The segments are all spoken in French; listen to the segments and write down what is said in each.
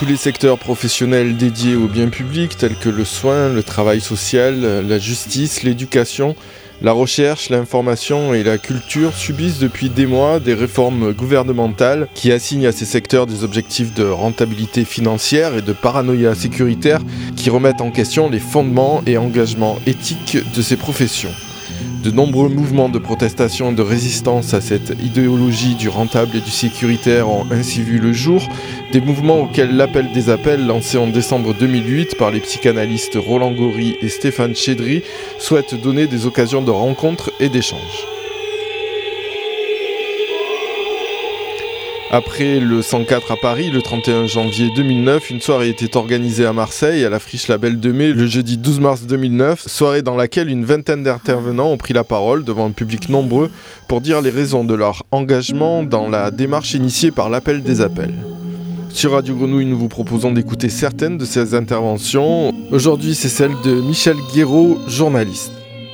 tous les secteurs professionnels dédiés au bien public, tels que le soin, le travail social, la justice, l'éducation, la recherche, l'information et la culture subissent depuis des mois des réformes gouvernementales qui assignent à ces secteurs des objectifs de rentabilité financière et de paranoïa sécuritaire qui remettent en question les fondements et engagements éthiques de ces professions. De nombreux mouvements de protestation et de résistance à cette idéologie du rentable et du sécuritaire ont ainsi vu le jour, des mouvements auxquels l'appel des appels lancé en décembre 2008 par les psychanalystes Roland Gori et Stéphane Chédri souhaite donner des occasions de rencontres et d'échanges. Après le 104 à Paris, le 31 janvier 2009, une soirée était organisée à Marseille, à la Friche Label de Mai, le jeudi 12 mars 2009, soirée dans laquelle une vingtaine d'intervenants ont pris la parole devant un public nombreux pour dire les raisons de leur engagement dans la démarche initiée par l'appel des appels. Sur Radio Grenouille, nous vous proposons d'écouter certaines de ces interventions. Aujourd'hui, c'est celle de Michel Guéraud, journaliste.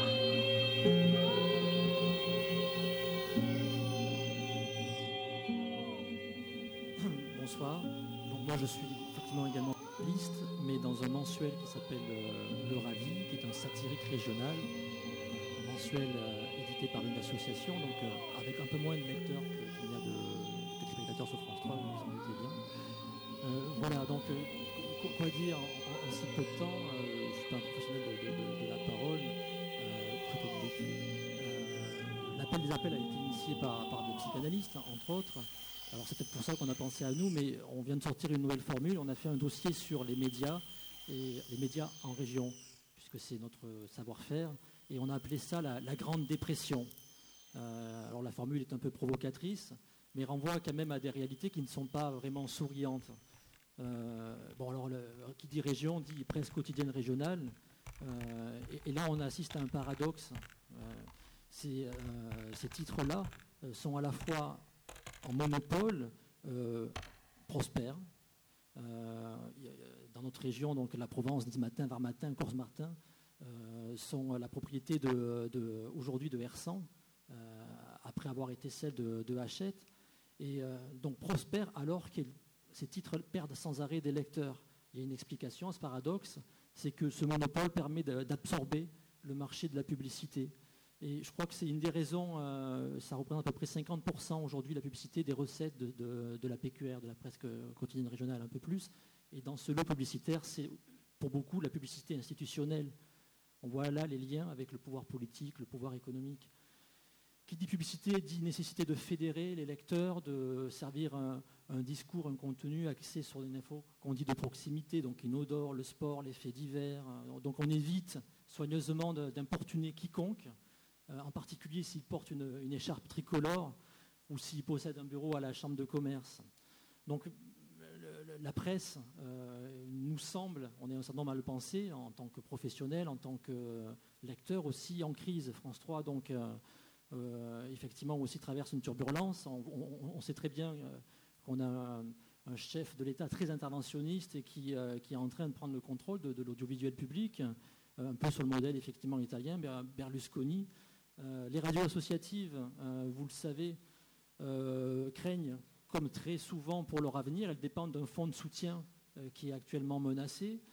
Bonsoir. Donc moi je suis effectivement également journaliste, mais dans un mensuel qui s'appelle Le Ravi, qui est un satirique régional, un mensuel édité par une association, donc avec un peu moins de lecteurs qu'il y a de téléspectateurs sur France 3, vous en doutez bien. Voilà, donc quoi dire en si peu de temps, je ne suis pas un professionnel de la parole, très peu de vécu. L'appel des appels a été initié par des psychanalystes, entre autres. Alors c'est peut-être pour ça qu'on a pensé à nous, mais on vient de sortir une nouvelle formule. On a fait un dossier sur les médias, et les médias en région, puisque c'est notre savoir-faire, et on a appelé ça la Grande Dépression. Alors la formule est un peu provocatrice, mais renvoie quand même à des réalités qui ne sont pas vraiment souriantes. Qui dit région dit presse quotidienne régionale, et là on assiste à un paradoxe. Ces titres-là sont à la fois en monopole, prospère. Dans notre région, donc la Provence, Dix-Matin, Var-Matin, Corse-Martin, sont la propriété aujourd'hui de Hersant, après avoir été celle de Hachette. Et donc prospère alors que ces titres perdent sans arrêt des lecteurs. Il y a une explication à ce paradoxe, c'est que ce monopole permet d'absorber le marché de la publicité. Et je crois que c'est une des raisons, ça représente à peu près 50% aujourd'hui la publicité des recettes de la PQR, de la presse quotidienne régionale, un peu plus. Et dans ce lot publicitaire, c'est pour beaucoup la publicité institutionnelle. On voit là les liens avec le pouvoir politique, le pouvoir économique. Qui dit publicité dit nécessité de fédérer les lecteurs, de servir un discours, un contenu axé sur des infos qu'on dit de proximité, donc inodore, le sport, les faits divers. Donc on évite soigneusement d'importuner quiconque, en particulier s'il porte une écharpe tricolore ou s'il possède un bureau à la chambre de commerce. Donc la presse nous semble, on est un certain nombre à le penser, en tant que professionnel, en tant que lecteur aussi en crise. France 3, donc effectivement, aussi traverse une turbulence. On sait très bien qu'on a un chef de l'État très interventionniste et qui est en train de prendre le contrôle de l'audiovisuel public, un peu sur le modèle effectivement italien, Berlusconi. Les radios associatives, vous le savez, craignent, comme très souvent pour leur avenir, elles dépendent d'un fonds de soutien qui est actuellement menacé.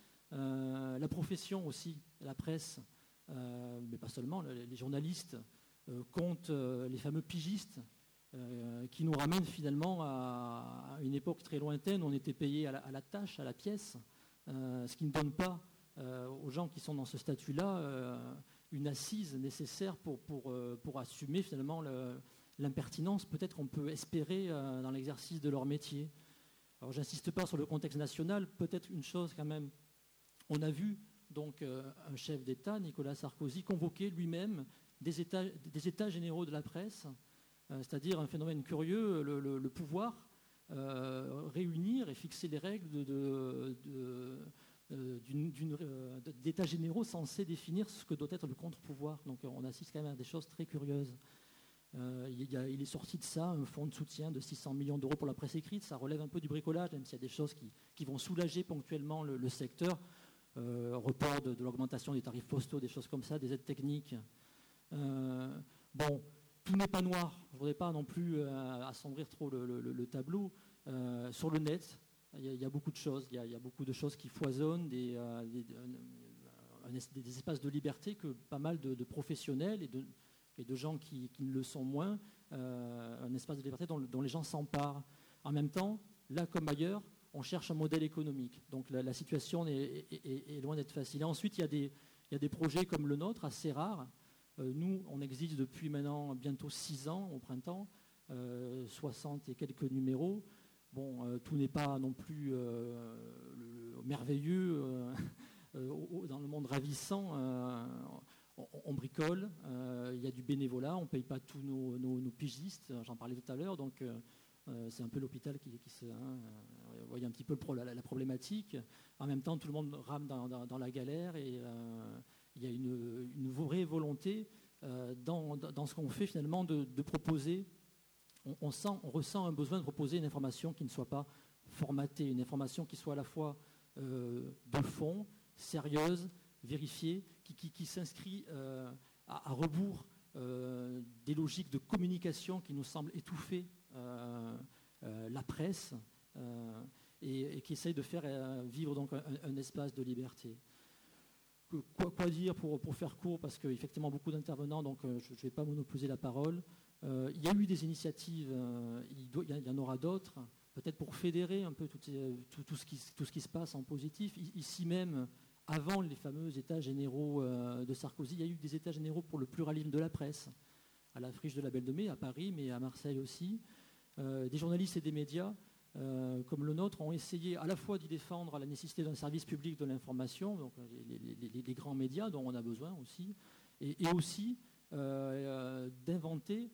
La profession aussi, la presse, mais pas seulement, les journalistes comptent les fameux pigistes qui nous ramènent finalement à une époque très lointaine où on était payé à la tâche, à la pièce, ce qui ne donne pas aux gens qui sont dans ce statut-là une assise nécessaire pour assumer finalement l'impertinence peut-être qu'on peut espérer dans l'exercice de leur métier. Alors j'insiste pas sur le contexte national, peut-être une chose quand même. On a vu donc un chef d'État, Nicolas Sarkozy, convoquer lui-même des états généraux de la presse, c'est-à-dire un phénomène curieux, le pouvoir réunir et fixer les règles d'états généraux censés définir ce que doit être le contre-pouvoir. Donc on assiste quand même à des choses très curieuses. Il est sorti de ça un fonds de soutien de 600 millions d'euros pour la presse écrite. Ça relève un peu du bricolage, même s'il y a des choses qui vont soulager ponctuellement le secteur. Report de l'augmentation des tarifs postaux, des choses comme ça, des aides techniques. Tout n'est pas noir. Je ne voudrais pas non plus assombrir trop le tableau. Sur le net, il y a beaucoup de choses. Il y a beaucoup de choses qui foisonnent, des espaces de liberté que pas mal de professionnels et de gens qui ne le sont moins, un espace de liberté dont les gens s'emparent. En même temps, là comme ailleurs, on cherche un modèle économique. Donc la situation est loin d'être facile. Et ensuite, il y a des projets comme le nôtre, assez rares. Nous, on existe depuis maintenant bientôt 6 ans au printemps, 60 et quelques numéros. Bon, tout n'est pas non plus merveilleux dans le monde ravissant. On bricole, il y a du bénévolat, on ne paye pas tous nos pigistes, j'en parlais tout à l'heure, donc c'est un peu l'hôpital qui se... vous voyez un petit peu la problématique. En même temps, tout le monde rame dans la galère et il y a une vraie volonté dans ce qu'on fait finalement de proposer. On ressent un besoin de proposer une information qui ne soit pas formatée, une information qui soit à la fois de fond, sérieuse, vérifiée, qui s'inscrit à rebours des logiques de communication qui nous semblent étouffer la presse et qui essaye de faire vivre donc un espace de liberté. Quoi dire pour faire court, parce qu'effectivement beaucoup d'intervenants, donc je ne vais pas monopoliser la parole. Il y a eu des initiatives, il y en aura d'autres, peut-être pour fédérer un peu tout ce qui se passe en positif. Ici même, avant les fameux États généraux de Sarkozy, il y a eu des États généraux pour le pluralisme de la presse, à la Friche de la Belle de Mai, à Paris, mais à Marseille aussi. Des journalistes et des médias comme le nôtre ont essayé à la fois d'y défendre la nécessité d'un service public de l'information, donc les grands médias dont on a besoin aussi, et aussi d'inventer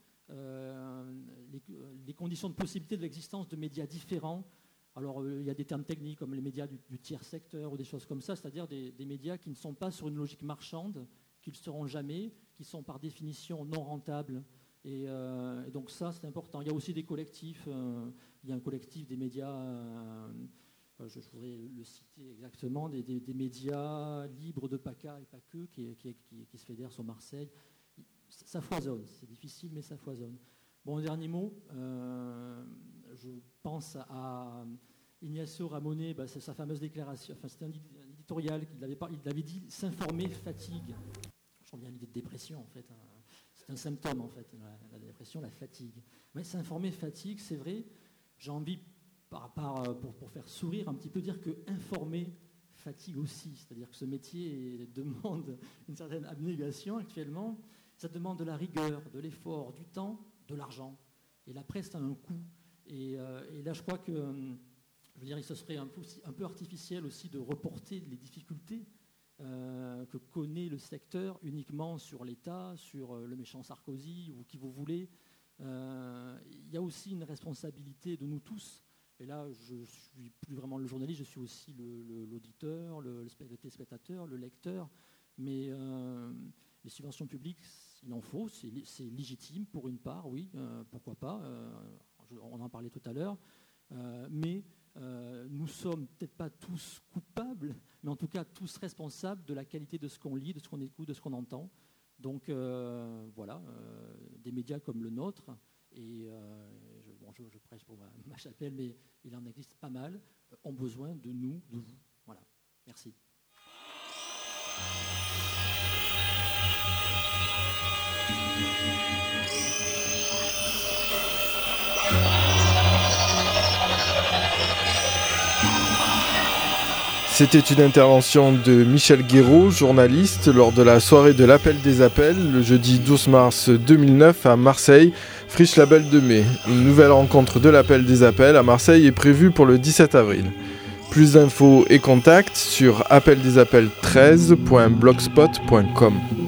les conditions de possibilité de l'existence de médias différents. Alors il y a des termes techniques comme les médias du tiers secteur ou des choses comme ça, c'est-à-dire des médias qui ne sont pas sur une logique marchande, qui ne le seront jamais, qui sont par définition non rentables. Et donc ça, c'est important. Il y a aussi des collectifs. Il y a un collectif des médias, je voudrais le citer exactement, des médias libres de PACA et pas que, qui se fédèrent sur Marseille. Ça foisonne, c'est difficile, mais ça foisonne. Bon, dernier mot, je pense à Ignacio Ramonet, c'est sa fameuse déclaration, c'était un éditorial qu'il avait dit, s'informer fatigue. Je reviens à l'idée de dépression, en fait. C'est un symptôme, en fait, la dépression, la fatigue. Mais s'informer fatigue, c'est vrai. J'ai envie, pour faire sourire, un petit peu dire que informer fatigue aussi. C'est-à-dire que ce métier demande une certaine abnégation actuellement. Ça demande de la rigueur, de l'effort, du temps, de l'argent. Et la presse a un coût. Et là, je crois que, je veux dire, ce serait un peu artificiel aussi de reporter les difficultés que connaît le secteur uniquement sur l'État, sur le méchant Sarkozy ou qui vous voulez. Il y a aussi une responsabilité de nous tous. Et là, je ne suis plus vraiment le journaliste, je suis aussi l'auditeur, le téléspectateur, le lecteur. Mais les subventions publiques, il en faut, c'est légitime pour une part, oui, pourquoi pas. On en parlait tout à l'heure. Mais nous sommes peut-être pas tous coupables, mais en tout cas tous responsables de la qualité de ce qu'on lit, de ce qu'on écoute, de ce qu'on entend. Donc voilà, des médias comme le nôtre, et je prêche pour ma chapelle, mais il en existe pas mal, ont besoin de nous, de vous. Voilà, merci. C'était une intervention de Michel Guéraud, journaliste, lors de la soirée de l'Appel des Appels, le jeudi 12 mars 2009 à Marseille, Friche la Belle de Mai. Une nouvelle rencontre de l'Appel des Appels à Marseille est prévue pour le 17 avril. Plus d'infos et contacts sur appeldesappels13.blogspot.com.